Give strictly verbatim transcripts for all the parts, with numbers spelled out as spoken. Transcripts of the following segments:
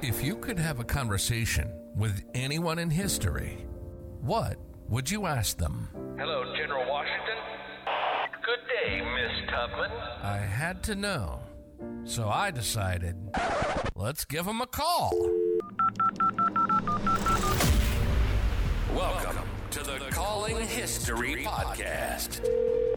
If you could have a conversation with anyone in history, what would you ask them? Hello, General Washington. Good day, Miss Tubman. I had to know, so I decided, let's give him a call. Welcome to the Calling History Podcast.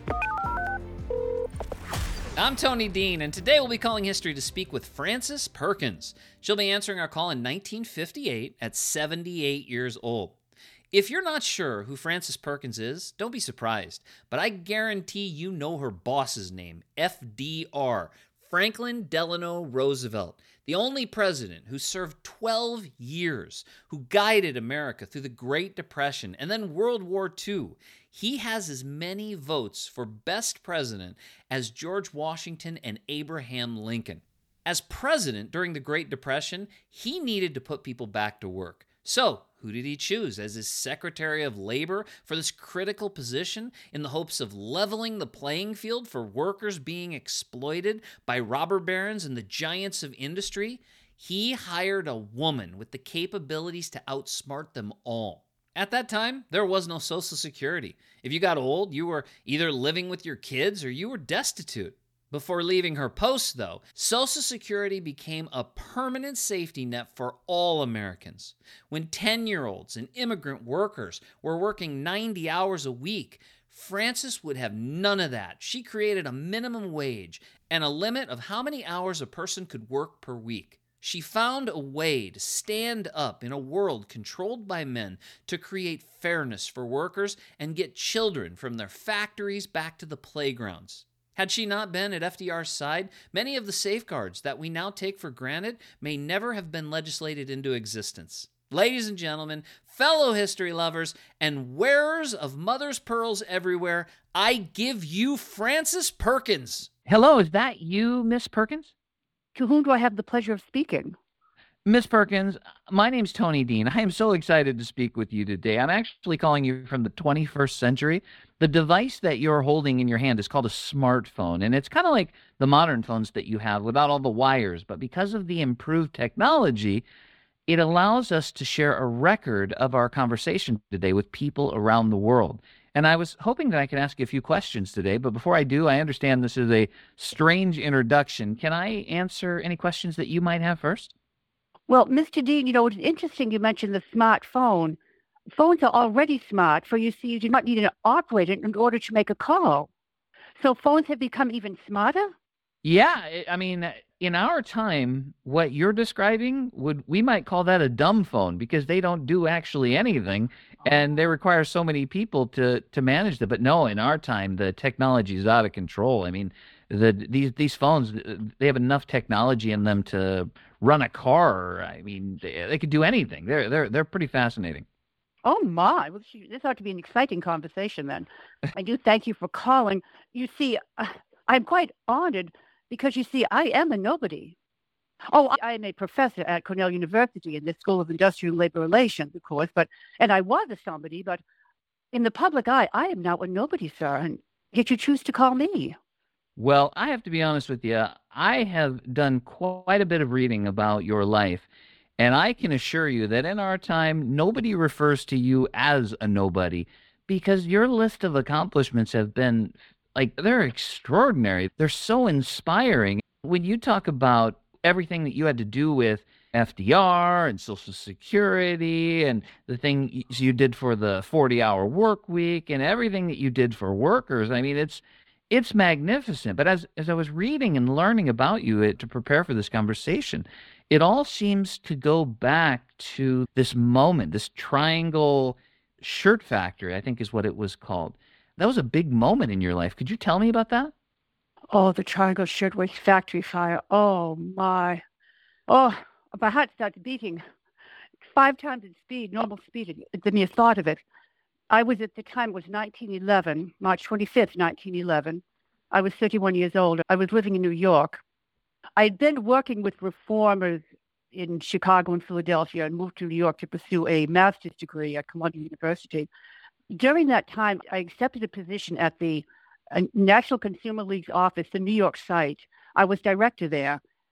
I'm Tony Dean, and today we'll be calling history to speak with Frances Perkins. She'll be answering our call in nineteen fifty-eight at seventy-eight years old. If you're not sure who Frances Perkins is, don't be surprised, but I guarantee you know her boss's name, F D R, Franklin Delano Roosevelt, the only president who served twelve years, who guided America through the Great Depression and then World War Two. He has as many votes for best president as George Washington and Abraham Lincoln. As president during the Great Depression, he needed to put people back to work. So, who did he choose as his Secretary of Labor for this critical position in the hopes of leveling the playing field for workers being exploited by robber barons and the giants of industry? He hired a woman with the capabilities to outsmart them all. At that time, there was no Social Security. If you got old, you were either living with your kids or you were destitute. Before leaving her post, though, Social Security became a permanent safety net for all Americans. When ten-year-olds and immigrant workers were working ninety hours a week, Frances would have none of that. She created a minimum wage and a limit of how many hours a person could work per week. She found a way to stand up in a world controlled by men to create fairness for workers and get children from their factories back to the playgrounds. Had she not been at F D R's side, many of the safeguards that we now take for granted may never have been legislated into existence. Ladies and gentlemen, fellow history lovers, and wearers of mother's pearls everywhere, I give you Frances Perkins. Hello, is that you, Miss Perkins? To whom do I have the pleasure of speaking? Miss Perkins, my name's Tony Dean. I am so excited to speak with you today. I'm actually calling you from the twenty-first century. The device that you're holding in your hand is called a smartphone, and it's kind of like the modern phones that you have without all the wires. But because of the improved technology, it allows us to share a record of our conversation today with people around the world. And I was hoping that I could ask you a few questions today, but before I do, I understand this is a strange introduction. Can I answer any questions that you might have first? Well, Mister Dean, you know, it's interesting you mentioned the smartphone. Phones are already smart, for you see, you do not need an operator in order to make a call. So phones have become even smarter? Yeah, I mean, in our time, what you're describing, would we might call that a dumb phone because they don't do actually anything, and they require so many people to to manage them. But no, in our time, the technology is out of control. I mean, the these these phones, they have enough technology in them to run a car. I mean, they, they could do anything. They're they're they're pretty fascinating. Oh, my. Well, she- this ought to be an exciting conversation then. I do thank you for calling. You see, uh, I'm quite honored because, you see, I am a nobody. Oh, I I am a professor at Cornell University in the School of Industrial and Labor Relations, of course, but and I was a somebody, but in the public eye, I am now a nobody, sir, and yet you choose to call me. Well, I have to be honest with you. I have done quite a bit of reading about your life, and I can assure you that in our time, nobody refers to you as a nobody because your list of accomplishments have been, like, they're extraordinary. They're so inspiring. When you talk about everything that you had to do with F D R and Social Security and the thing you did for the forty-hour work week and everything that you did for workers, I mean, it's it's magnificent. But as as I was reading and learning about you uh, to prepare for this conversation, it all seems to go back to this moment, this triangle shirt factory, I think is what it was called. That was a big moment in your life. Could you tell me about that? Oh, the Triangle Shirtwaist Factory fire. Oh, my. Oh, my heart started beating five times its speed, normal speed, at the mere thought of it. I was at the time, it was nineteen eleven, March twenty-fifth, nineteen eleven. I was thirty-one years old. I was living in New York. I'd been working with reformers in Chicago and Philadelphia and moved to New York to pursue a master's degree at Columbia University. During that time, I accepted a position at the uh, National Consumer League's office, the New York site. I was director there.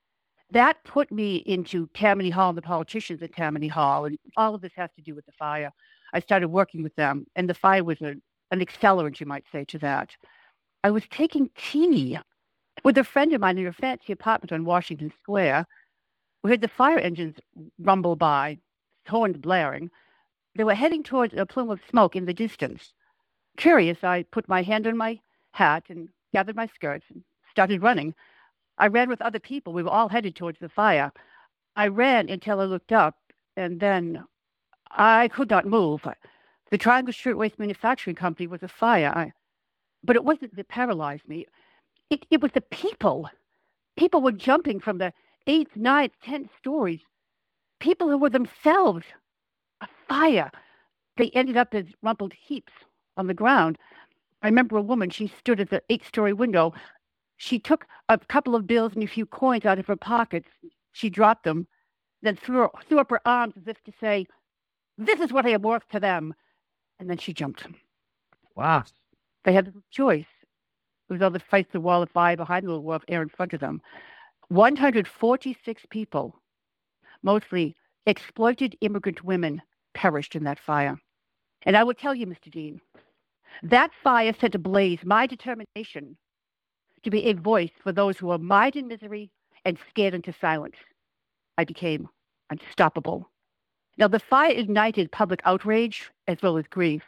That put me into Tammany Hall and the politicians at Tammany Hall, and all of this has to do with the fire. I started working with them, and the fire was a, an accelerant, you might say, to that. I was taking tea with a friend of mine in a fancy apartment on Washington Square. We heard the fire engines rumble by, horns blaring. They were heading towards a plume of smoke in the distance. Curious, I put my hand on my hat and gathered my skirts and started running. I ran with other people. We were all headed towards the fire. I ran until I looked up, and then I could not move. The Triangle Shirtwaist Manufacturing Company was afire. I, but it wasn't that paralyzed me. It, it was the people. People were jumping from the eighth, ninth, tenth stories. People who were themselves afire. They ended up as rumpled heaps on the ground. I remember a woman, she stood at the eight-story window. She took a couple of bills and a few coins out of her pockets. She dropped them, then threw, threw up her arms as if to say, "This is what I am worth to them." And then she jumped. Wow. They had a choice. It was either face the wall of fire behind them or the wall of air in front of them. one hundred forty-six people, mostly exploited immigrant women, perished in that fire. And I will tell you, Mister Dean, that fire set ablaze my determination to be a voice for those who are mired in misery and scared into silence. I became unstoppable. Now, the fire ignited public outrage as well as grief.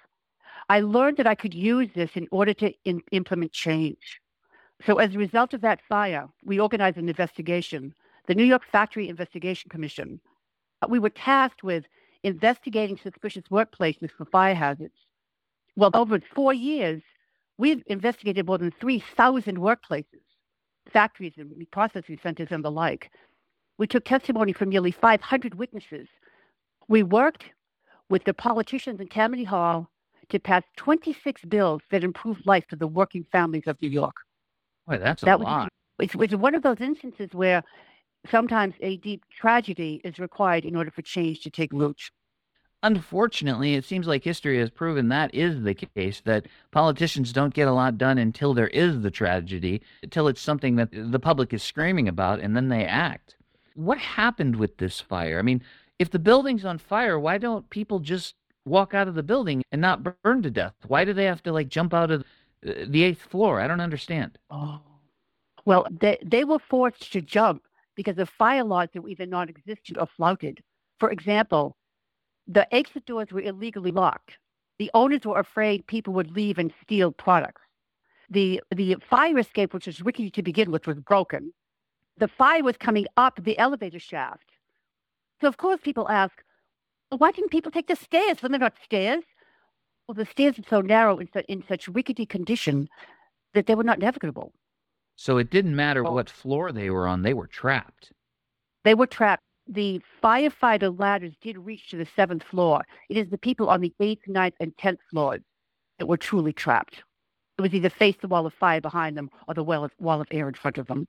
I learned that I could use this in order to in- implement change. So as a result of that fire, we organized an investigation, the New York Factory Investigation Commission. We were tasked with investigating suspicious workplaces for fire hazards. Well, over four years, we've investigated more than three thousand workplaces, factories and processing centers and the like. We took testimony from nearly five hundred witnesses. We worked with the politicians in Tammany Hall to pass twenty-six bills that improved life for the working families of New York. Boy, that's a That lot. was, it was one of those instances where sometimes a deep tragedy is required in order for change to take root. Unfortunately, it seems like history has proven that is the case, that politicians don't get a lot done until there is the tragedy, until it's something that the public is screaming about, and then they act. What happened with this fire? I mean, if the building's on fire, why don't people just walk out of the building and not burn to death? Why do they have to, like, jump out of the eighth floor? I don't understand. Oh. Well, they, they were forced to jump because of fire laws that were either non-existent or flouted. For example, the exit doors were illegally locked. The owners were afraid people would leave and steal products. The the fire escape, which was rickety to begin with, was broken. The fire was coming up the elevator shaft. So, of course, people ask, well, why didn't people take the stairs when they're not stairs? Well, the stairs are so narrow and in such rickety condition that they were not navigable. So it didn't matter what floor they were on, they were trapped. They were trapped. The firefighter ladders did reach to the seventh floor. It is the people on the eighth, ninth, and tenth floors that were truly trapped. It was either face the wall of fire behind them or the wall of, wall of air in front of them.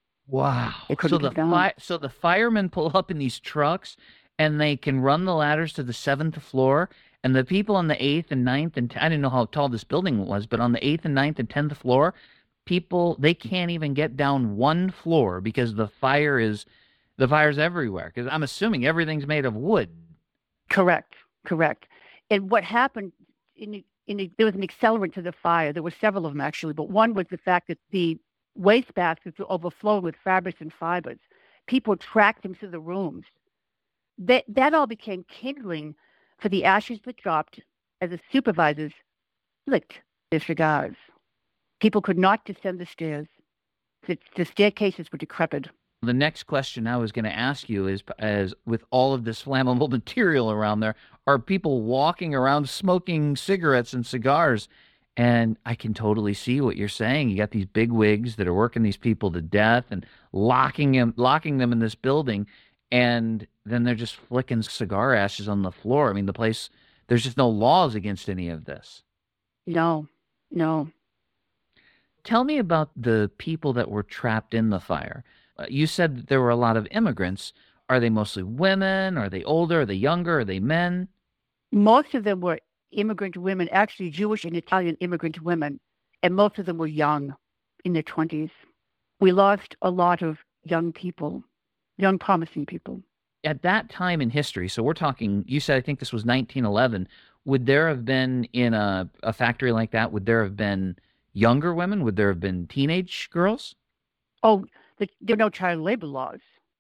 Wow. They couldn't So the get down. fi- so the firemen pull up in these trucks and they can run the ladders to the seventh floor, and the people on the eighth and ninth and t- I didn't know how tall this building was, but on the eighth and ninth and tenth floor, people, they can't even get down one floor because the fire is the fire's everywhere. Because I'm assuming everything's made of wood. Correct, correct. And what happened, in, in, there was an accelerant to the fire. There were several of them, actually, but one was the fact that the waste baskets were overflowing with fabrics and fibers. People tracked them to the rooms. That, that all became kindling for the ashes that dropped as the supervisors lit their cigars. People could not descend the stairs. The, the staircases were decrepit. The next question I was going to ask you is, as with all of this flammable material around there, are people walking around smoking cigarettes and cigars? And I can totally see what you're saying. You got these big wigs that are working these people to death and locking them, locking them in this building, and then they're just flicking cigar ashes on the floor. I mean, the place, there's just no laws against any of this. No, no. Tell me about the people that were trapped in the fire. Uh, you said that there were a lot of immigrants. Are they mostly women? Are they older? Are they younger? Are they men? Most of them were immigrant women, actually Jewish and Italian immigrant women, and most of them were young, in their twenties. We lost a lot of young people. young, promising people. At that time in history, so we're talking, you said, I think this was nineteen eleven, would there have been in a, a factory like that, would there have been younger women? Would there have been teenage girls? Oh, the, there were no child labor laws.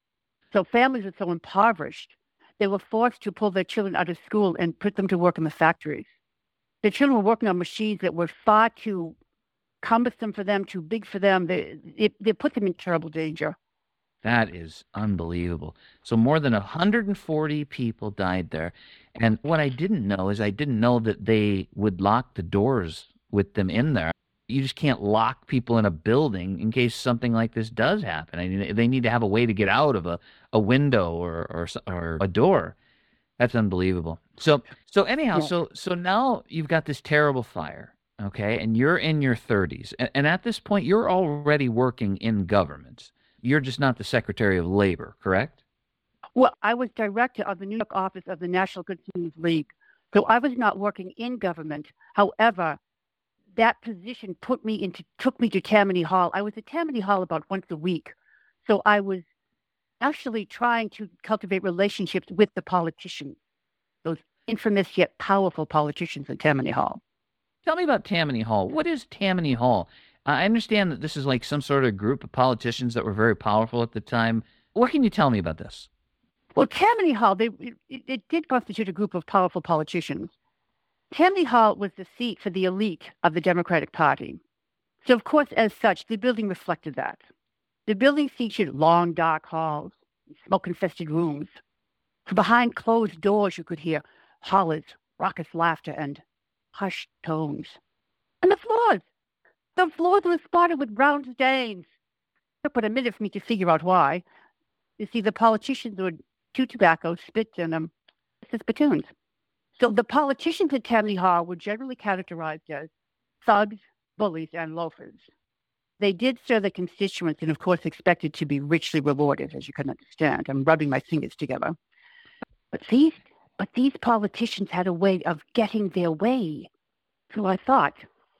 So families were so impoverished, they were forced to pull their children out of school and put them to work in the factories. The children were working on machines that were far too cumbersome for them, too big for them. They, it, they put them in terrible danger. That is unbelievable. So more than one hundred forty people died there. And what I didn't know is I didn't know that they would lock the doors with them in there. You just can't lock people in a building in case something like this does happen. I mean, they need to have a way to get out of a, a window or, or or a door. That's unbelievable. So so anyhow, Yeah. so so now you've got this terrible fire, okay, and you're in your thirties, and, and at this point you're already working in government. You're just not the Secretary of Labor, correct? Well, I was director of the New York office of the National Consumers League. So I was not working in government. However, that position put me into took me to Tammany Hall. I was at Tammany Hall about once a week. So I was actually trying to cultivate relationships with the politicians, those infamous yet powerful politicians at Tammany Hall. Tell me about Tammany Hall. What is Tammany Hall? I understand that this is like some sort of group of politicians that were very powerful at the time. What can you tell me about this? Well, Tammany Hall, they, it, it did constitute a group of powerful politicians. Tammany Hall was the seat for the elite of the Democratic Party. So, of course, as such, the building reflected that. The building featured long, dark halls, smoke-infested rooms. From behind closed doors, you could hear hollers, raucous laughter, and hushed tones. And the floors. The floors were spotted with brown stains. It took but a minute for me to figure out why. You see, the politicians would chew tobacco, spit in them, as spittoons. So the politicians at Tammany Hall were generally characterized as thugs, bullies, and loafers. They did serve their constituents and, of course, expected to be richly rewarded, as you can understand. I'm rubbing my fingers together. But these, but these politicians had a way of getting their way. So I thought,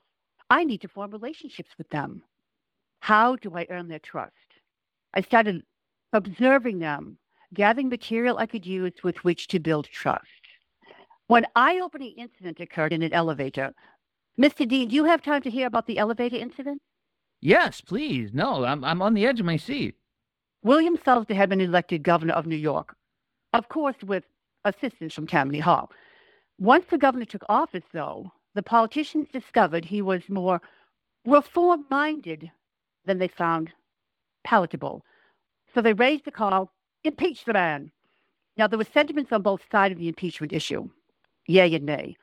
I need to form relationships with them. How do I earn their trust? I started observing them, gathering material I could use with which to build trust. When eye-opening incident occurred in an elevator, Mister Dean, do you have time to hear about the elevator incident? Yes, please. No, I'm I'm on the edge of my seat. William Sulzer had been elected governor of New York, of course with assistance from Tammany Hall. Once the governor took office, though, the politicians discovered he was more reform-minded than they found palatable. So they raised the call, impeach the man. Now, there were sentiments on both sides of the impeachment issue, yay and nay.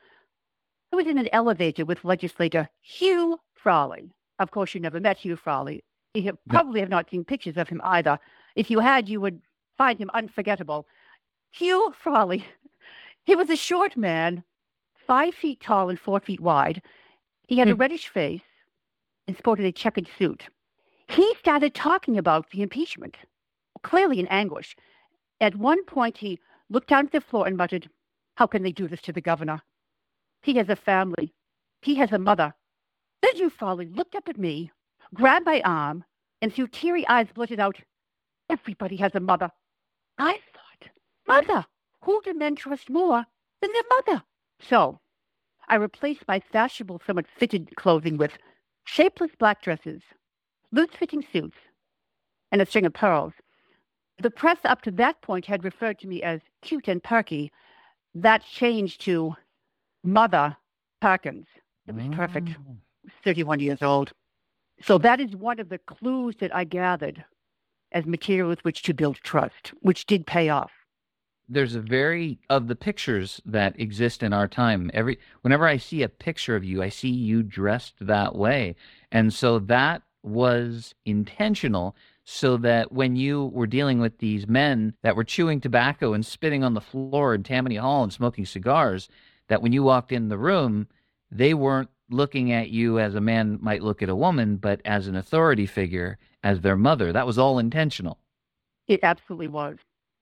I was in an elevator with legislator Hugh Frawley. Of course, you never met Hugh Frawley. You have, probably have not seen pictures of him either. If you had, you would find him unforgettable. Hugh Frawley, he was a short man, five feet tall and four feet wide. He had a reddish face and sported a checkered suit. He started talking about the impeachment, clearly in anguish. At one point, he looked down at the floor and muttered, "How can they do this to the governor? He has a family. He has a mother." Then Hugh Frawley looked up at me, grabbed my arm, and through teary eyes blurted out, "Everybody has a mother." I thought, mother? Who do men trust more than their mother? So I replaced my fashionable, somewhat fitted clothing with shapeless black dresses, loose-fitting suits, and a string of pearls. The press up to that point had referred to me as cute and perky. That changed to Mother Perkins. It was perfect. I was thirty-one years old. So that is one of the clues that I gathered as material with which to build trust, which did pay off. There's a very, of the pictures that exist in our time, every whenever I see a picture of you, I see you dressed that way. And so that was intentional, so that when you were dealing with these men that were chewing tobacco and spitting on the floor in Tammany Hall and smoking cigars, that when you walked in the room, they weren't looking at you as a man might look at a woman, but as an authority figure, as their mother. That was all intentional. It absolutely was.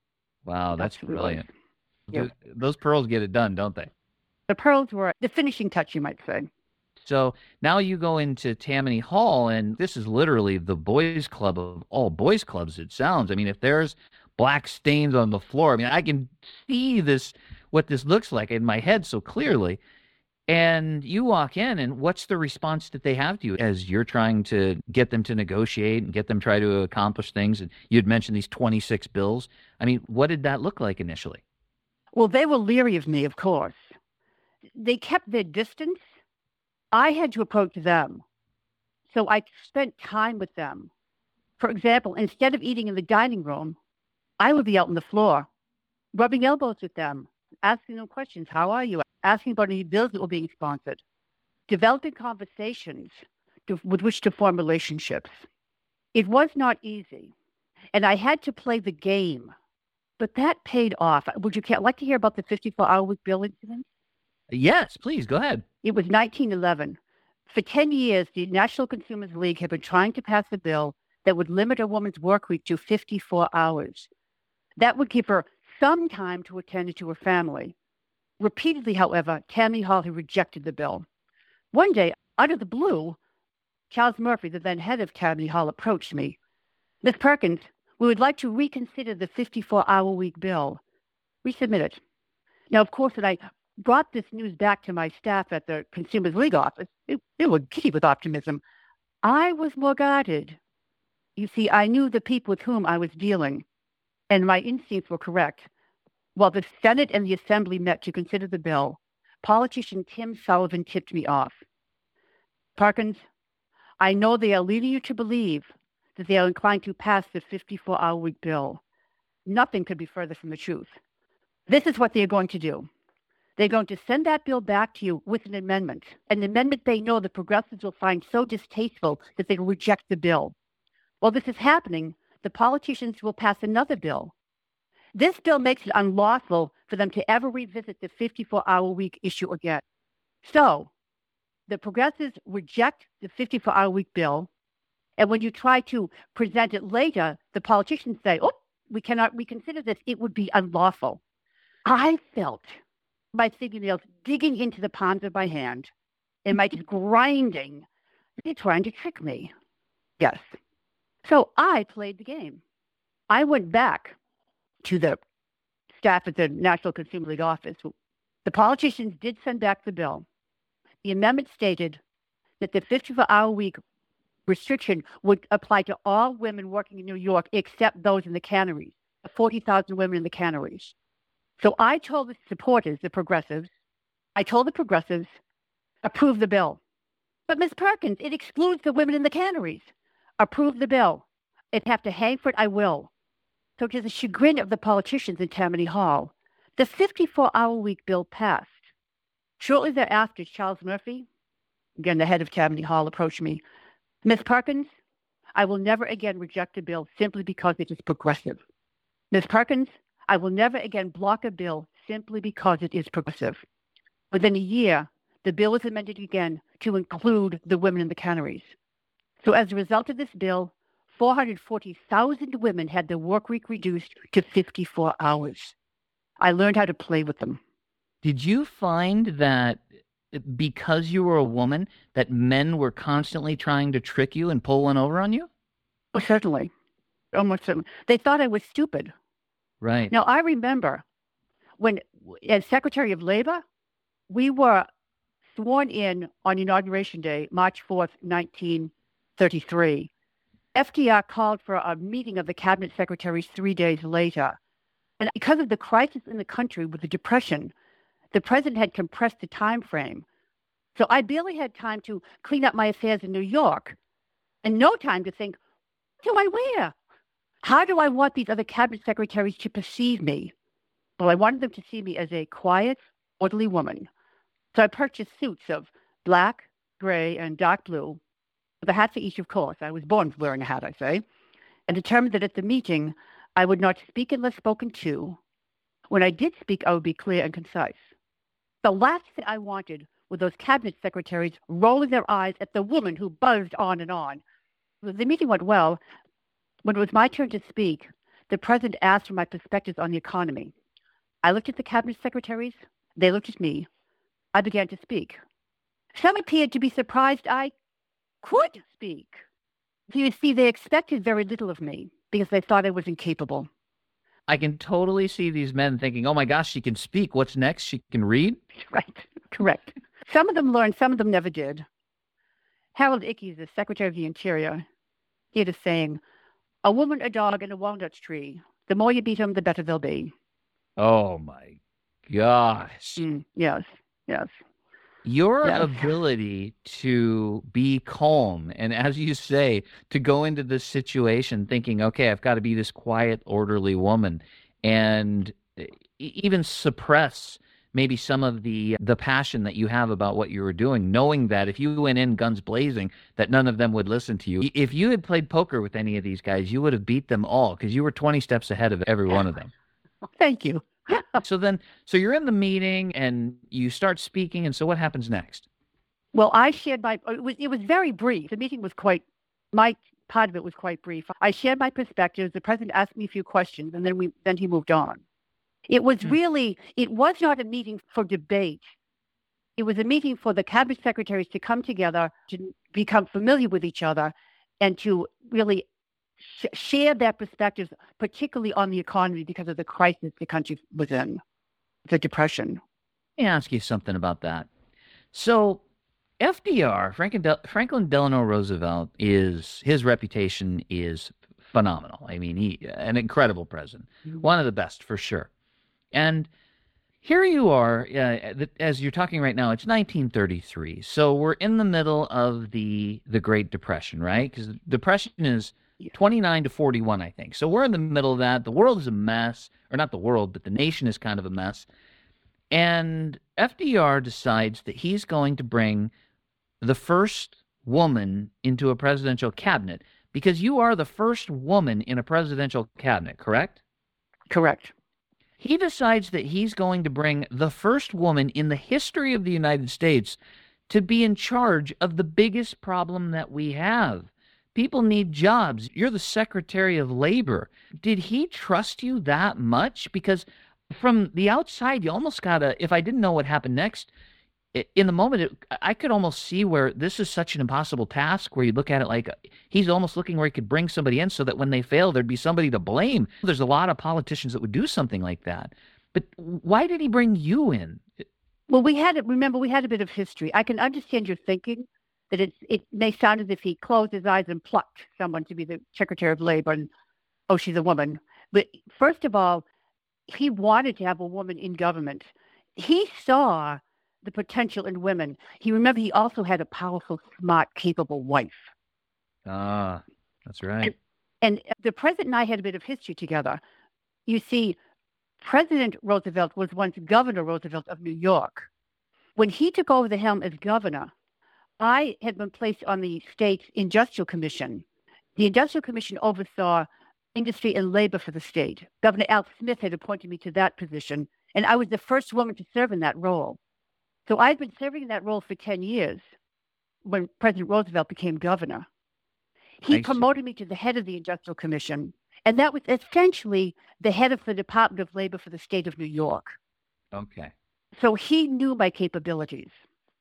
Wow, that's Absolutely. brilliant. Yeah. Th- Those pearls get it done, don't they? The pearls were the finishing touch, you might say. So now you go into Tammany Hall, and this is literally the boys' club of all boys' clubs, it sounds. I mean, if there's black stains on the floor. I mean, I can see this, what this looks like in my head so clearly. And you walk in, and what's the response that they have to you as you're trying to get them to negotiate and get them try to accomplish things? And you'd mentioned these twenty-six bills. I mean, what did that look like initially? Well, they were leery of me, of course. They kept their distance. I had to approach them. So I spent time with them. For example, instead of eating in the dining room, I would be out on the floor, rubbing elbows with them, asking them questions. How are you? Asking about any bills that were being sponsored. Developing conversations to, with which to form relationships. It was not easy. And I had to play the game. But that paid off. Would you like to hear about the fifty-four hour week bill incident? Yes, please, go ahead. It was nineteen eleven. For ten years, the National Consumers League had been trying to pass a bill that would limit a woman's work week to fifty-four hours. That would give her some time to attend to her family. Repeatedly, however, Tammany Hall had rejected the bill. One day, out of the blue, Charles Murphy, the then head of Tammany Hall, approached me. Miz Perkins, we would like to reconsider the fifty-four hour week bill. Resubmit it. Now, of course, when I brought this news back to my staff at the Consumers League office, it, they were giddy with optimism. I was more guarded. You see, I knew the people with whom I was dealing, and my instincts were correct. While the Senate and the Assembly met to consider the bill, politician Tim Sullivan tipped me off. Perkins, I know they are leading you to believe that they are inclined to pass the fifty-four hour week bill. Nothing could be further from the truth. This is what they are going to do. They're going to send that bill back to you with an amendment, an amendment they know the progressives will find so distasteful that they will reject the bill. While this is happening, the politicians will pass another bill. This bill makes it unlawful for them to ever revisit the fifty-four hour week issue again. So, the progressives reject the fifty-four hour week bill, and when you try to present it later, the politicians say, oh, we cannot reconsider this. It would be unlawful. I felt my fingernails digging into the palms of my hand and my just grinding. They're trying to trick me. Yes. So I played the game. I went back to the staff at the National Consumer League office. The politicians did send back the bill. The amendment stated that the fifty-four hour week restriction would apply to all women working in New York except those in the canneries, forty thousand women in the canneries. So I told the supporters, the progressives, I told the progressives, approve the bill. But Miz Perkins, it excludes the women in the canneries. Approve the bill. If I have to hang for it, I will. So to the chagrin of the politicians in Tammany Hall, the fifty-four hour week bill passed. Shortly thereafter, Charles Murphy, again the head of Tammany Hall, approached me. Miz Perkins, I will never again reject a bill simply because it is progressive. Miz Perkins, I will never again block a bill simply because it is progressive. Within a year, the bill was amended again to include the women in the canneries. So as a result of this bill, four hundred forty thousand women had their work week reduced to fifty-four hours. I learned how to play with them. Did you find that because you were a woman, that men were constantly trying to trick you and pull one over on you? Oh, certainly. Almost certainly. They thought I was stupid. Right. Now, I remember when, as Secretary of Labor, we were sworn in on Inauguration Day, March fourth, nineteen thirty-three. F D R called for a meeting of the cabinet secretaries three days later. And because of the crisis in the country with the Depression, the president had compressed the time frame. So I barely had time to clean up my affairs in New York and no time to think, what do I wear? How do I want these other cabinet secretaries to perceive me? Well, I wanted them to see me as a quiet, orderly woman. So I purchased suits of black, gray, and dark blue, with a hat for each, of course. I was born wearing a hat, I say, and determined that at the meeting, I would not speak unless spoken to. When I did speak, I would be clear and concise. The last thing I wanted were those cabinet secretaries rolling their eyes at the woman who buzzed on and on. The meeting went well. When it was my turn to speak, the president asked for my perspectives on the economy. I looked at the cabinet secretaries. They looked at me. I began to speak. Some appeared to be surprised I could speak. You see, they expected very little of me because they thought I was incapable. I can totally see these men thinking, oh my gosh, she can speak. What's next? She can read? Right, correct. Some of them learned, some of them never did. Harold Ickes, the Secretary of the Interior, he had a saying, a woman, a dog, and a walnut tree. The more you beat them, the better they'll be. Oh my gosh. Mm, yes, yes. Your Yes. ability to be calm and, as you say, to go into this situation thinking, okay, I've got to be this quiet, orderly woman, and e- even suppress maybe some of the the passion that you have about what you were doing, knowing that if you went in guns blazing, that none of them would listen to you. If you had played poker with any of these guys, you would have beat them all because you were twenty steps ahead of every one of them. Thank you. So then, so you're in the meeting and you start speaking, and so what happens next? Well, I shared my, it was, it was very brief. The meeting was quite, my part of it was quite brief. I shared my perspectives. The president asked me a few questions, and then we, then he moved on. It was Hmm. really, it was not a meeting for debate. It was a meeting for the cabinet secretaries to come together, to become familiar with each other, and to really sh- share their perspectives, particularly on the economy because of the crisis the country was in, the depression. Let me ask you something about that. So, F D R, Franklin, Del- Franklin Delano Roosevelt, is his reputation is phenomenal. I mean, he an incredible president, one of the best for sure. And here you are, uh, th- as you're talking right now. It's nineteen thirty-three, so we're in the middle of the the Great Depression, right? Because the Depression is twenty-nine to forty-one, I think. So we're in the middle of that. The world is a mess, or not the world, but the nation is kind of a mess. And F D R decides that he's going to bring the first woman into a presidential cabinet, because you are the first woman in a presidential cabinet, correct? Correct. He decides that he's going to bring the first woman in the history of the United States to be in charge of the biggest problem that we have. People need jobs. You're the Secretary of Labor. Did he trust you that much? Because from the outside, you almost gotta, if I didn't know what happened next, i- in the moment, it, I could almost see where this is such an impossible task, where you look at it like he's almost looking where he could bring somebody in so that when they fail, there'd be somebody to blame. There's a lot of politicians that would do something like that. But why did he bring you in? Well, we had, remember, we had a bit of history. I can understand your thinking that it's, it may sound as if he closed his eyes and plucked someone to be the Secretary of Labor and, oh, she's a woman. But first of all, he wanted to have a woman in government. He saw the potential in women. He remember he also had a powerful, smart, capable wife. Ah, that's right. And the president and I had a bit of history together. You see, President Roosevelt was once Governor Roosevelt of New York. When he took over the helm as governor, I had been placed on the state's Industrial Commission. The Industrial Commission oversaw industry and labor for the state. Governor Al Smith had appointed me to that position, and I was the first woman to serve in that role. So I'd been serving in that role for ten years when President Roosevelt became governor. I He see. promoted me to the head of the Industrial Commission, and that was essentially the head of the Department of Labor for the state of New York. Okay. So he knew my capabilities.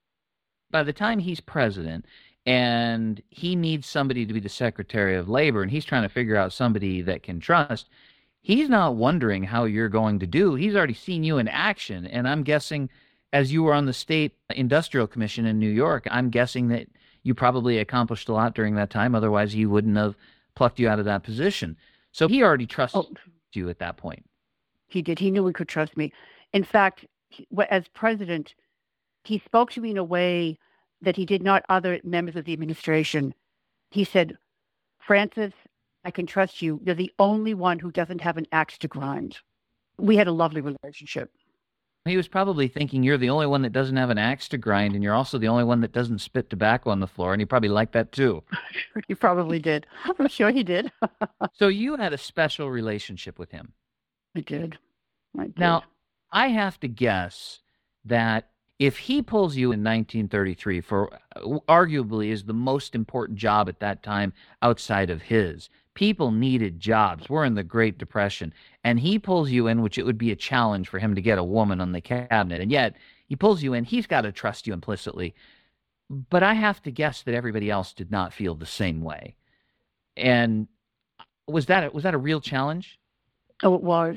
By the time he's president and he needs somebody to be the Secretary of Labor, and he's trying to figure out somebody that can trust, he's not wondering how you're going to do. He's already seen you in action. And I'm guessing, as you were on the State Industrial Commission in New York, I'm guessing that you probably accomplished a lot during that time. Otherwise, he wouldn't have plucked you out of that position. So he already trusted Oh, you at that point. he did. He knew he could trust me. In fact, he, wh- as president, he spoke to me in a way that he did not other members of the administration. He said, Frances, I can trust you. You're the only one who doesn't have an axe to grind. We had a lovely relationship. He was probably thinking you're the only one that doesn't have an axe to grind, and you're also the only one that doesn't spit tobacco on the floor, and he probably liked that too. He probably did. I'm sure he did. So you had a special relationship with him. I did. I did. Now, I have to guess that if he pulls you in nineteen thirty-three for uh, arguably is the most important job at that time outside of his, people needed jobs. We're in the Great Depression, and he pulls you in, which it would be a challenge for him to get a woman on the cabinet. And yet he pulls you in. He's got to trust you implicitly. But I have to guess that everybody else did not feel the same way. And was that was that a real challenge? Oh, it was.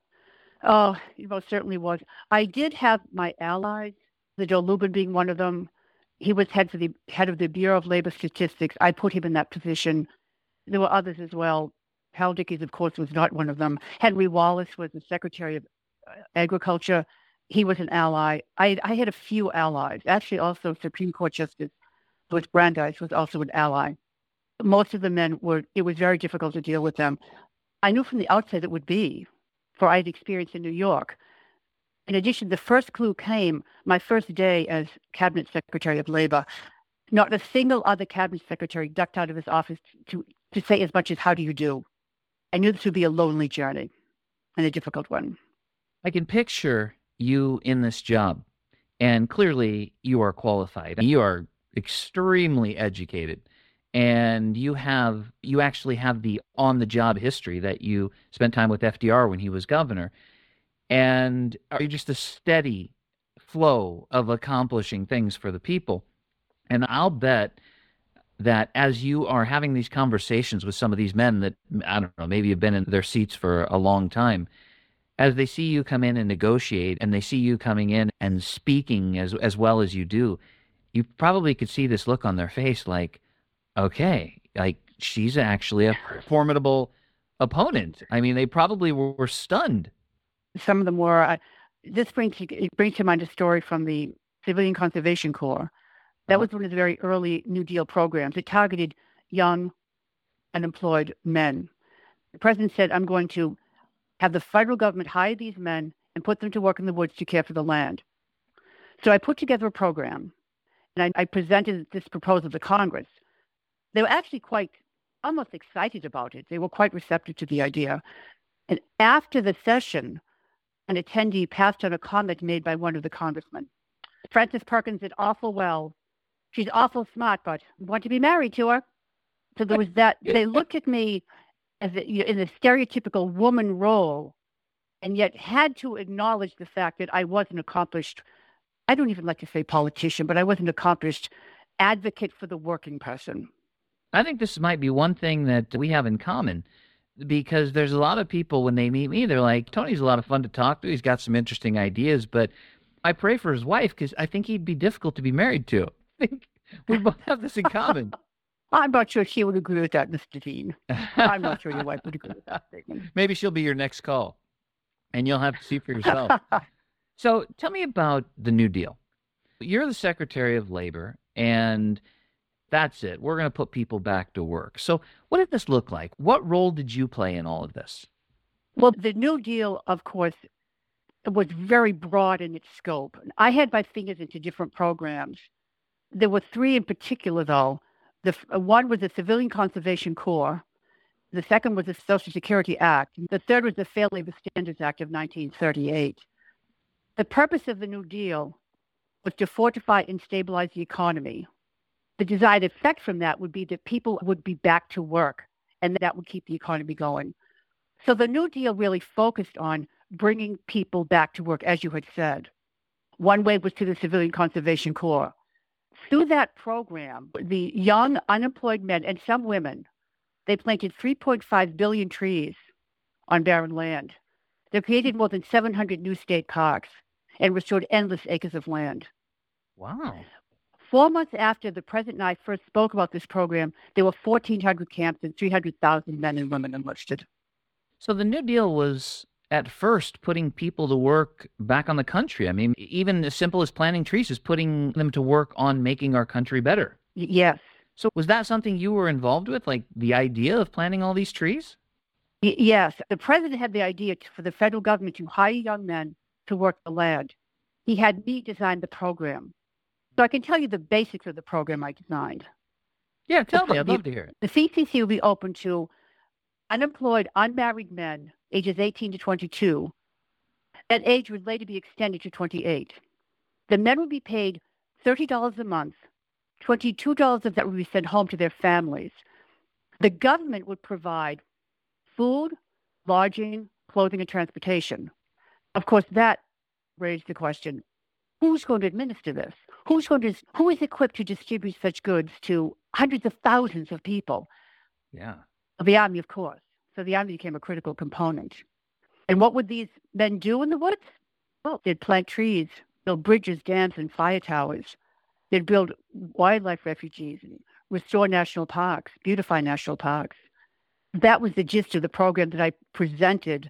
Oh, it most certainly was. I did have my allies, the Joe Lubin being one of them. He was head for the head of the Bureau of Labor Statistics. I put him in that position. There were others as well. Hal Dickey, of course, was not one of them. Henry Wallace was the Secretary of Agriculture. He was an ally. I, I had a few allies. Actually, also Supreme Court Justice Louis Brandeis was also an ally. Most of the men were, it was very difficult to deal with them. I knew from the outset it would be, for I had experience in New York. In addition, the first clue came my first day as Cabinet Secretary of Labor. Not a single other Cabinet Secretary ducked out of his office to, to say as much as, how do you do? I knew this would be a lonely journey and a difficult one. I can picture you in this job, and clearly you are qualified. You are extremely educated, and you have you actually have the on-the-job history that you spent time with F D R when he was governor, and are just a steady flow of accomplishing things for the people. And I'll bet that as you are having these conversations with some of these men that, I don't know, maybe have been in their seats for a long time, as they see you come in and negotiate, and they see you coming in and speaking as as well as you do, you probably could see this look on their face like, okay, like she's actually a formidable opponent. I mean, they probably were, were stunned. Some of them were. Uh, this brings it brings to mind a story from the Civilian Conservation Corps. That was one of the very early New Deal programs. It targeted young, unemployed men. The president said, I'm going to have the federal government hire these men and put them to work in the woods to care for the land. So I put together a program, and I, I presented this proposal to Congress. They were actually quite, almost excited about it. They were quite receptive to the idea. And after the session, an attendee passed on a comment made by one of the congressmen. Frances Perkins did awful well. She's awful smart, but I want to be married to her. So there was that. They looked at me as a, in a stereotypical woman role, and yet had to acknowledge the fact that I was an accomplished, I don't even like to say politician, but I was an accomplished advocate for the working person. I think this might be one thing that we have in common, because there's a lot of people, when they meet me, they're like, Tony's a lot of fun to talk to. He's got some interesting ideas, but I pray for his wife because I think he'd be difficult to be married to. I think we both have this in common. I'm not sure she would agree with that, Mister Dean. I'm not sure your wife would agree with that statement. Maybe she'll be your next call, and you'll have to see for yourself. So tell me about the New Deal. You're the Secretary of Labor, and that's it. We're going to put people back to work. So what did this look like? What role did you play in all of this? Well, the New Deal, of course, was very broad in its scope. I had my fingers into different programs. There were three in particular, though. The one was the Civilian Conservation Corps. The second was the Social Security Act. The third was the Fair Labor Standards Act of nineteen thirty-eight. The purpose of the New Deal was to fortify and stabilize the economy. The desired effect from that would be that people would be back to work, and that would keep the economy going. So the New Deal really focused on bringing people back to work, as you had said. One way was to the Civilian Conservation Corps. Through that program, the young unemployed men and some women, they planted three point five billion trees on barren land. They created more than seven hundred new state parks and restored endless acres of land. Wow. Four months after the president and I first spoke about this program, there were fourteen hundred camps and three hundred thousand men and women enlisted. So the New Deal was at first putting people to work back on the country. I mean, even as simple as planting trees is putting them to work on making our country better. Y- yes. So was that something you were involved with, like the idea of planting all these trees? Y- yes. The president had the idea to, for the federal government to hire young men to work the land. He had me design the program. So I can tell you the basics of the program I designed. Yeah, tell The- me. I'd the- love to hear it. The C C C will be open to unemployed, unmarried men ages eighteen to twenty-two. That age would later be extended to twenty-eight. The men would be paid thirty dollars a month. twenty-two dollars of that would be sent home to their families. The government would provide food, lodging, clothing, and transportation. Of course, that raised the question, who's going to administer this? Who's going to, who is equipped to distribute such goods to hundreds of thousands of people? Yeah. The Army, of course. So the Army became a critical component. And what would these men do in the woods? Well, they'd plant trees, build bridges, dams, and fire towers. They'd build wildlife refuges and restore national parks, beautify national parks. That was the gist of the program that I presented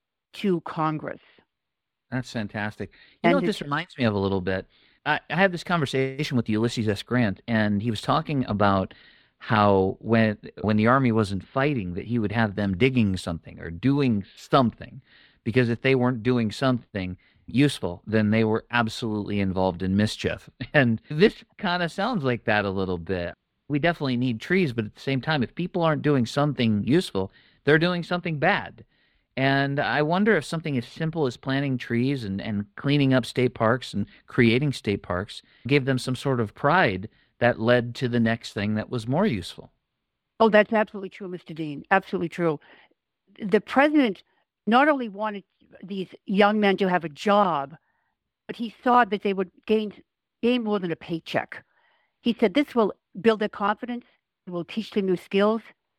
to Congress. That's fantastic. You know And what this reminds me of a little bit? I, I had this conversation with Ulysses S. Grant, and he was talking about how when when the Army wasn't fighting, that he would have them digging something or doing something, because if they weren't doing something useful, then they were absolutely involved in mischief. And this kind of sounds like that a little bit. We definitely need trees, but at the same time, if people aren't doing something useful, they're doing something bad. And I wonder if something as simple as planting trees and, and cleaning up state parks and creating state parks gave them some sort of pride that led to the next thing that was more useful. Oh, that's absolutely true, Mister Dean. Absolutely true. The president not only wanted these young men to have a job, but he saw that they would gain, gain more than a paycheck. He said, this will build their confidence. It will teach them new skills.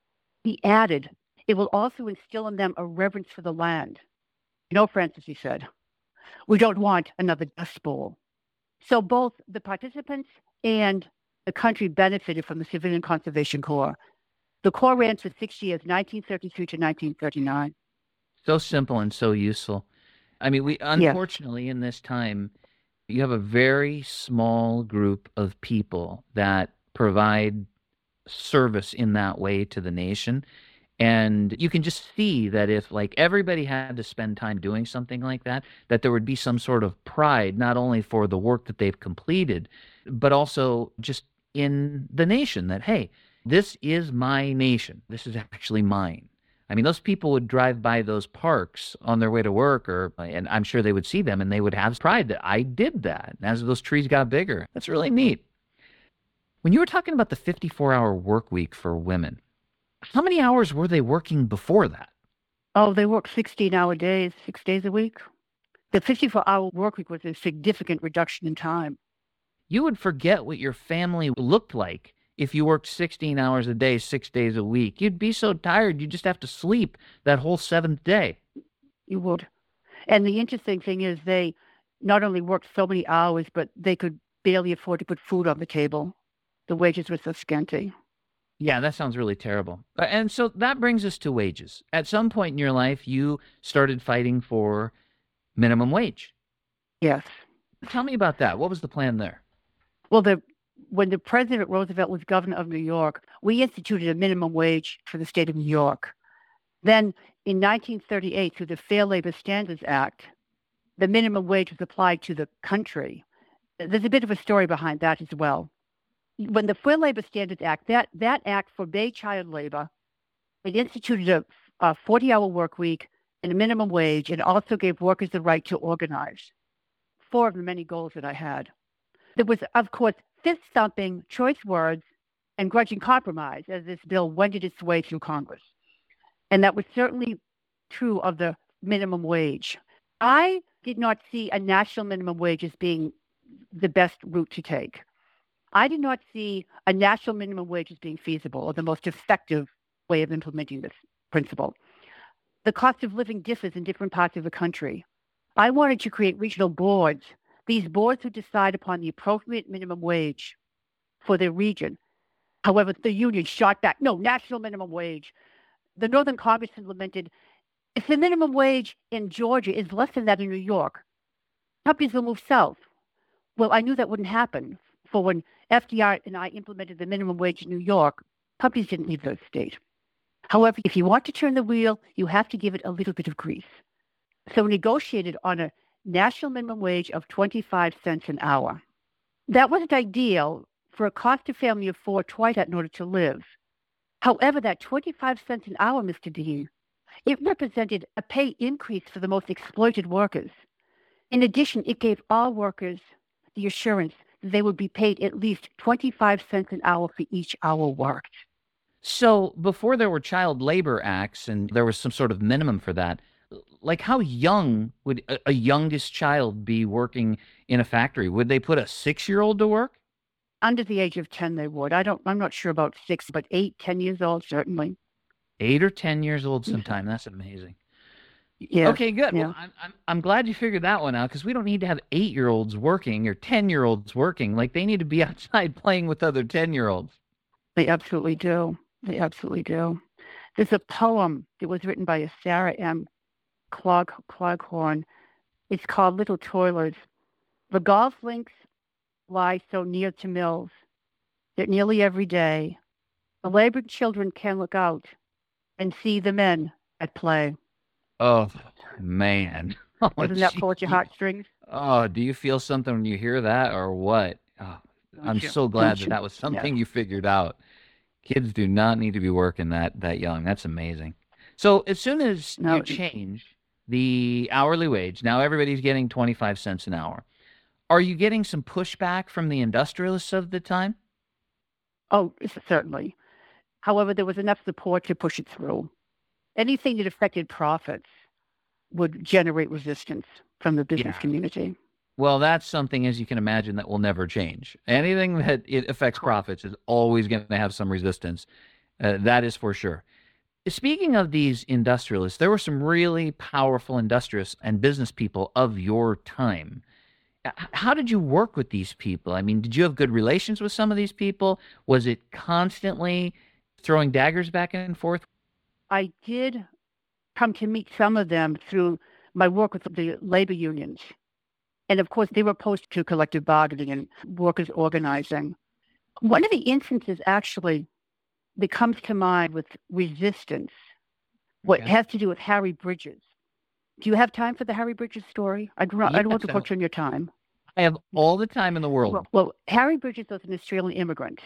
He added, it will also instill in them a reverence for the land. You know, Francis, he said, we don't want another Dust Bowl. So both the participants and the country benefited from the Civilian Conservation Corps. The Corps ran for six years, nineteen thirty-three to nineteen thirty-nine. So simple and so useful. I mean, we unfortunately in this time, you have a very small group of people that provide service in that way to the nation. And you can just see that if like everybody had to spend time doing something like that, that there would be some sort of pride, not only for the work that they've completed, but also just in the nation that, hey, this is my nation. This is actually mine. I mean, those people would drive by those parks on their way to work, or and I'm sure they would see them and they would have pride that I did that. And as those trees got bigger, that's really neat. When you were talking about the fifty-four hour work week for women, how many hours were they working before that? Oh, they worked sixteen-hour days, six days a week. The fifty-four hour work week was a significant reduction in time. You would forget what your family looked like if you worked sixteen hours a day, six days a week. You'd be so tired, you'd just have to sleep that whole seventh day. You would. And the interesting thing is they not only worked so many hours, but they could barely afford to put food on the table. The wages were so scanty. Yeah, that sounds really terrible. Uh, And so that brings us to wages. At some point in your life, you started fighting for minimum wage. Yes. Tell me about that. What was the plan there? Well, the when the President Roosevelt was governor of New York, we instituted a minimum wage for the state of New York. Then in nineteen thirty-eight, through the Fair Labor Standards Act, the minimum wage was applied to the country. There's a bit of a story behind that as well. When the Fair Labor Standards Act, that, that act forbade child labor, it instituted a, a forty-hour work week and a minimum wage, and also gave workers the right to organize. Four of the many goals that I had. There was, of course, fist-thumping, choice words, and grudging compromise as this bill wended its way through Congress. And that was certainly true of the minimum wage. I did not see a national minimum wage as being the best route to take. I did not see a national minimum wage as being feasible or the most effective way of implementing this principle. The cost of living differs in different parts of the country. I wanted to create regional boards. These boards would decide upon the appropriate minimum wage for their region. However, the union shot back, no, national minimum wage. The Northern Congressman lamented, if the minimum wage in Georgia is less than that in New York, companies will move south. Well, I knew that wouldn't happen. For when F D R and I implemented the minimum wage in New York, companies didn't leave the state. However, if you want to turn the wheel, you have to give it a little bit of grease. So we negotiated on a national minimum wage of twenty-five cents an hour. That wasn't ideal for a cost of family of four twice that in order to live. However, that twenty-five cents an hour, Mister Dean, it represented a pay increase for the most exploited workers. In addition, it gave all workers the assurance that they would be paid at least twenty-five cents an hour for each hour worked. So before there were child labor acts and there was some sort of minimum for that, like how young would a, a youngest child be working in a factory? Would they put a six-year-old to work? Under the age of ten, they would. I don't, I'm not sure about six, but eight, ten years old, certainly. Eight or ten years old sometime. That's amazing. Yes. Okay, good. Yeah. Well, I'm I'm I'm glad you figured that one out because we don't need to have eight-year-olds working or ten-year-olds working. Like they need to be outside playing with other ten-year-olds. They absolutely do. They absolutely do. There's a poem that was written by a Sarah M. Clog Cloghorn. It's called Little Toilers. The golf links lie so near to mills that nearly every day the labored children can look out and see the men at play. Oh man. Oh, Doesn't that pull at your gee. heartstrings? Oh, do you feel something when you hear that or what? Oh, Don't I'm you? so Don't glad that you? that was Yeah. something you figured out. Kids do not need to be working that that young. That's amazing. So as soon as No. you change the hourly wage, now everybody's getting twenty-five cents an hour. Are you getting some pushback from the industrialists of the time? Oh, s- certainly. However, there was enough support to push it through. Anything that affected profits would generate resistance from the business Yeah. community. Well, that's something, as you can imagine, that will never change. Anything that it affects profits is always going to have some resistance. Uh, that is for sure. Speaking of these industrialists, there were some really powerful industrialists and business people of your time. H- How did you work with these people? I mean, did you have good relations with some of these people? Was it constantly throwing daggers back and forth? I did come to meet some of them through my work with the labor unions. And of course, they were opposed to collective bargaining and workers organizing. One of the instances actually that comes to mind with resistance, what Okay. has to do with Harry Bridges. Do you have time for the Harry Bridges story? I do not, I don't want to Yes, put you on your time. I have all the time in the world. Well, well, Harry Bridges was an Australian immigrant.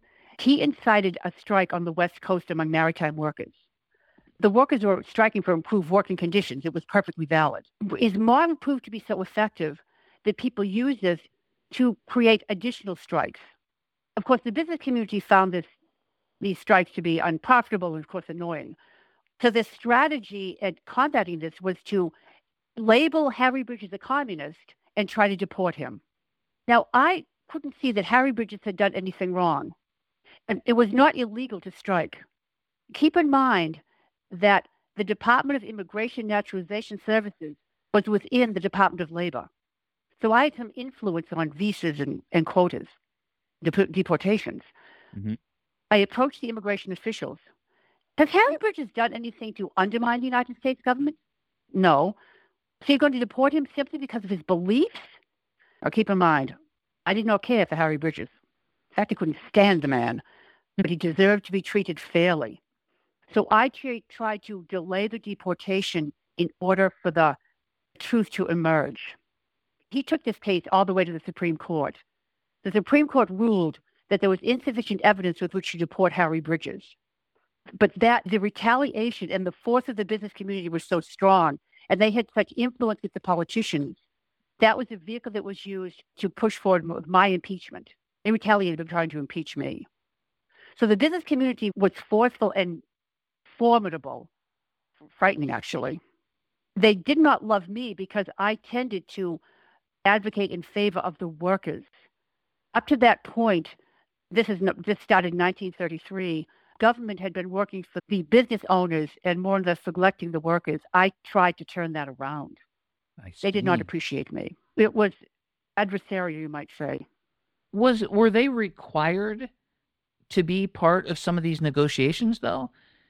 He incited a strike on the West Coast among maritime workers. The workers were striking for improved working conditions. It was perfectly valid. His model proved to be so effective that people used this to create additional strikes. Of course, the business community found this these strikes to be unprofitable and, of course, annoying. So the strategy at combating this was to label Harry Bridges a communist and try to deport him. Now, I couldn't see that Harry Bridges had done anything wrong. And it was not illegal to strike. Keep in mind that the Department of Immigration and Naturalization Services was within the Department of Labor. So I had some influence on visas and, and quotas, dep- deportations. Mhm. I approached the immigration officials. Has Harry Bridges done anything to undermine the United States government? No. So you're going to deport him simply because of his beliefs? Now keep in mind, I did not care for Harry Bridges. In fact, I couldn't stand the man, but he deserved to be treated fairly. So I tra- tried to delay the deportation in order for the truth to emerge. He took this case all the way to the Supreme Court. The Supreme Court ruled that there was insufficient evidence with which to deport Harry Bridges, but that the retaliation and the force of the business community was so strong, and they had such influence with the politicians, that was the vehicle that was used to push forward with my impeachment. They retaliated by trying to impeach me. So the business community was forceful and formidable, frightening actually. They did not love me because I tended to advocate in favor of the workers. Up to that point, this is no- this started in nineteen thirty-three. Government had been working for the business owners and more or less neglecting the workers. I tried to turn that around. I They did not see. appreciate me. It was adversarial, you might say. Was were they required to be part of some of these negotiations though?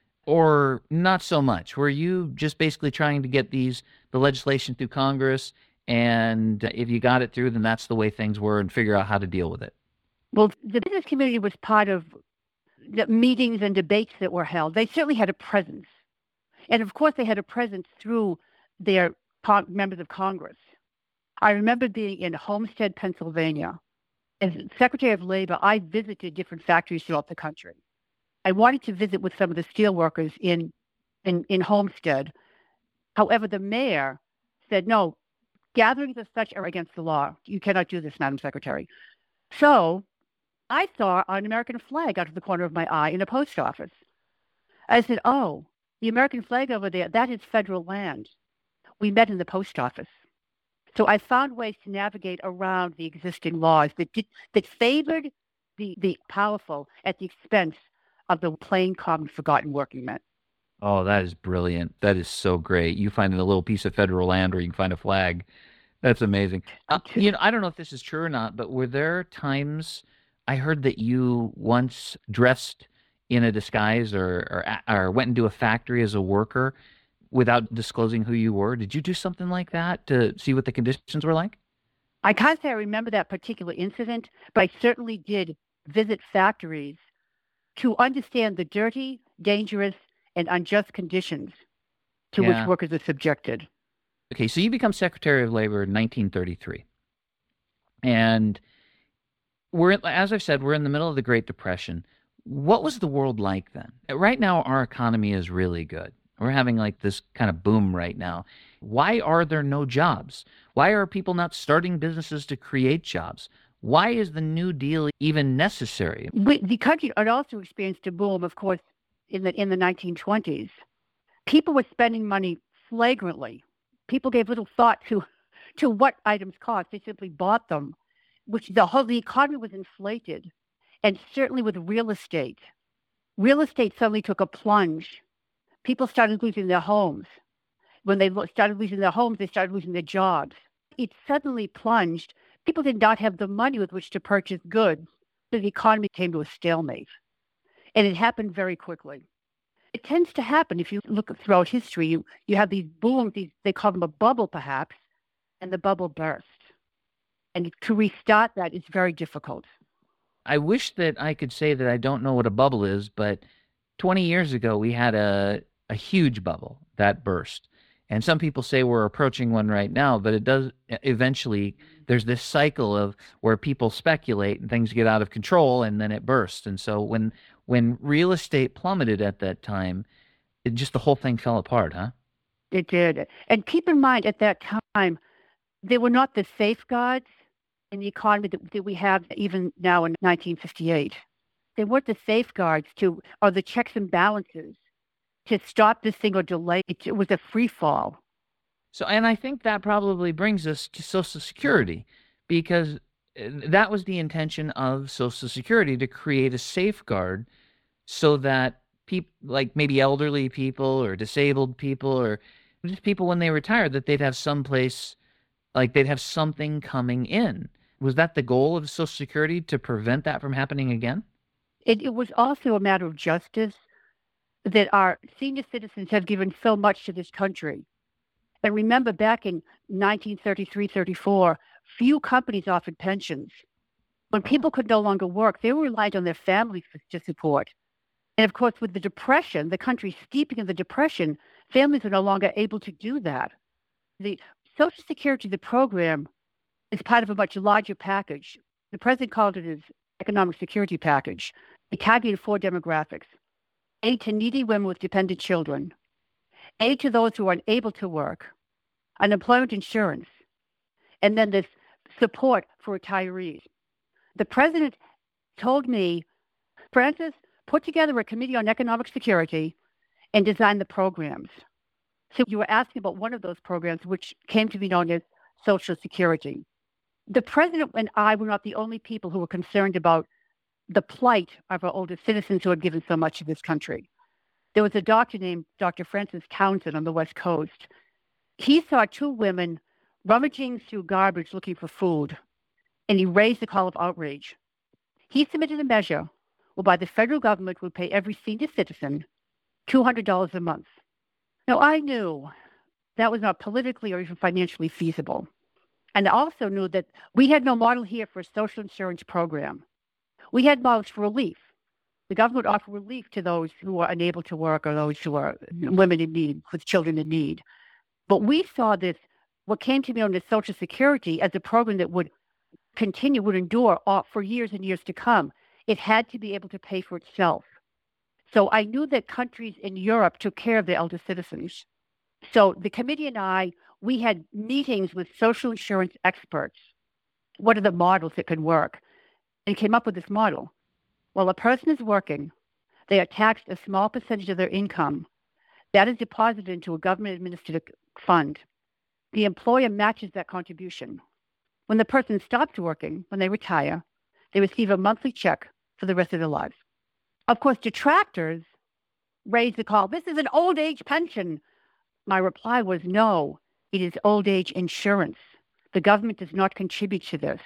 Or not so much? Were you just basically trying to get these the legislation through Congress and if you got it through then that's the way things were and figure out how to deal with it? Well, the business community was part of the meetings and debates that were held. They certainly had a presence. And of course, they had a presence through their con- members of Congress. I remember being in Homestead, Pennsylvania. As Secretary of Labor, I visited different factories throughout the country. I wanted to visit with some of the steel workers in, in, in Homestead. However, the mayor said, no, gatherings of such are against the law. You cannot do this, Madam Secretary. So I saw an American flag out of the corner of my eye in a post office. I said, oh, the American flag over there, that is federal land. We met in the post office. So I found ways to navigate around the existing laws that did, that favored the, the powerful at the expense of the plain, common, forgotten working men. Oh, that is brilliant. That is so great. You find a little piece of federal land where you can find a flag. That's amazing. Uh, you know, I don't know if this is true or not, but were there times I heard that you once dressed in a disguise or or, a- or went into a factory as a worker without disclosing who you were? Did you do something like that to see what the conditions were like? I can't say I remember that particular incident, but I certainly did visit factories to understand the dirty, dangerous, and unjust conditions to which Yeah. workers are subjected. Okay, so you become Secretary of Labor in nineteen thirty-three. And we're, as I've said, we're in the middle of the Great Depression. What was the world like then? Right now, our economy is really good. We're having like this kind of boom right now. Why are there no jobs? Why are people not starting businesses to create jobs? Why is the New Deal even necessary? We, the country had also experienced a boom, of course, in the in the nineteen twenties. People were spending money flagrantly. People gave little thought to to what items cost. They simply bought them, which the whole the economy was inflated, and certainly with real estate. Real estate suddenly took a plunge. People started losing their homes. When they lo- started losing their homes, they started losing their jobs. It suddenly plunged. People did not have the money with which to purchase goods. So the economy came to a stalemate. And it happened very quickly. It tends to happen if you look throughout history. You, you have these booms, these, they call them a bubble perhaps, and the bubble bursts. And to restart that is very difficult. I wish that I could say that I don't know what a bubble is, but twenty years ago we had a, a huge bubble that burst. And some people say we're approaching one right now, but it does eventually, there's this cycle of where people speculate and things get out of control and then it bursts. And so when when real estate plummeted at that time, it just the whole thing fell apart, huh? It did. And keep in mind, at that time, there were not the safeguards in the economy that, that we have even now in nineteen fifty-eight. There weren't the safeguards to, or the checks and balances to stop this thing or delay it. It was a free fall. So, and I think that probably brings us to Social Security because uh, that was the intention of Social Security to create a safeguard so that people, like maybe elderly people or disabled people or just people when they retire, that they'd have some place, like they'd have something coming in. Was that the goal of Social Security to prevent that from happening again? It, it was also a matter of justice that our senior citizens have given so much to this country. And remember, back in nineteen thirty-three, thirty-four, few companies offered pensions. When people could no longer work, they were reliant on their families for, to support. And of course, with the Depression, the country steeping in the Depression, families were no longer able to do that. The Social Security, the program, is part of a much larger package. The president called it his economic security package. It targeted four demographics: aid to needy women with dependent children, aid to those who are unable to work, unemployment insurance, and then this support for retirees. The president told me, Francis, put together a committee on economic security and design the programs. So you were asking about one of those programs, which came to be known as Social Security. The president and I were not the only people who were concerned about the plight of our older citizens who had given so much to this country. There was a doctor named Doctor Francis Townsend on the West Coast. He saw two women rummaging through garbage looking for food, and he raised the call of outrage. He submitted a measure whereby the federal government would pay every senior citizen two hundred dollars a month. Now, I knew that was not politically or even financially feasible. And I also knew that we had no model here for a social insurance program. We had models for relief. The government offered relief to those who are unable to work or those who are women in need, with children in need. But we saw this, what came to be known as Social Security, as a program that would continue, would endure all, for years and years to come. It had to be able to pay for itself. So I knew that countries in Europe took care of their elder citizens. So the committee and I, we had meetings with social insurance experts. What are the models that could work? And came up with this model. While a person is working, they are taxed a small percentage of their income. That is deposited into a government-administered fund. The employer matches that contribution. When the person stops working, when they retire, they receive a monthly check for the rest of their lives. Of course, detractors raised the call. This is an old age pension. My reply was, no, it is old age insurance. The government does not contribute to this.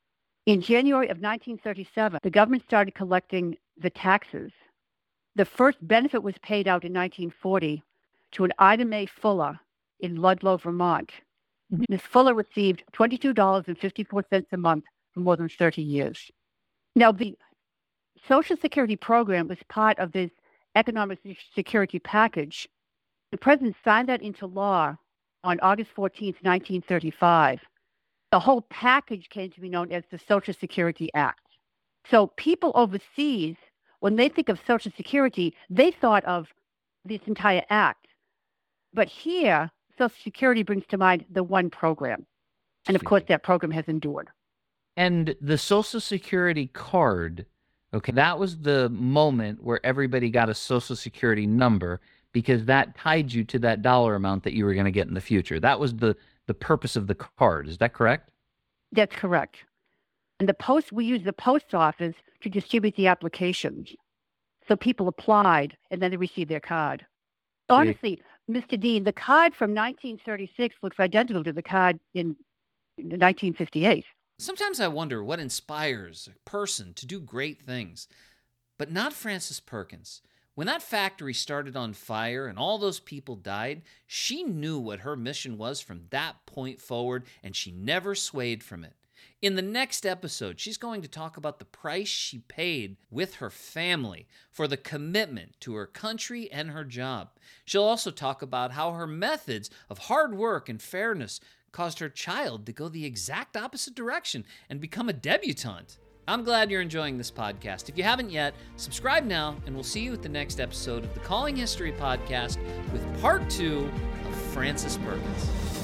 In January of nineteen thirty-seven, the government started collecting the taxes. The first benefit was paid out in nineteen forty to an Ida Mae Fuller in Ludlow, Vermont. Mm-hmm. Miss Fuller received twenty-two dollars and fifty-four cents a month for more than thirty years. Now, the Social Security program was part of this economic security package. The president signed that into law on August fourteenth, nineteen thirty-five. The whole package came to be known as the Social Security Act. So people overseas, when they think of Social Security, they thought of this entire act. But here, Social Security brings to mind the one program. And of course, that program has endured. And the Social Security card, okay, that was the moment where everybody got a Social Security number because that tied you to that dollar amount that you were going to get in the future. That was the, the purpose of the card. Is that correct? That's correct. And the post, we used the post office to distribute the applications. So people applied and then they received their card. Honestly, Mister Dean, the card from nineteen thirty-six looks identical to the card in nineteen fifty-eight. Sometimes I wonder what inspires a person to do great things, but not Frances Perkins. When that factory started on fire and all those people died, she knew what her mission was from that point forward, and she never swayed from it. In the next episode, she's going to talk about the price she paid with her family for the commitment to her country and her job. She'll also talk about how her methods of hard work and fairness caused her child to go the exact opposite direction and become a debutante. I'm glad you're enjoying this podcast. If you haven't yet, subscribe now, and we'll see you at the next episode of the Calling History Podcast with part two of Frances Perkins.